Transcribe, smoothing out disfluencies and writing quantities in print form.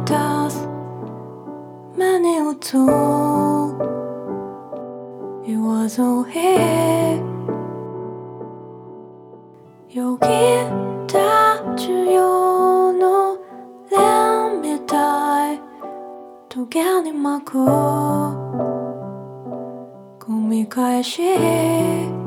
出す目に映る言わずによぎった需要の蓮みたいトゲに巻く繰り返し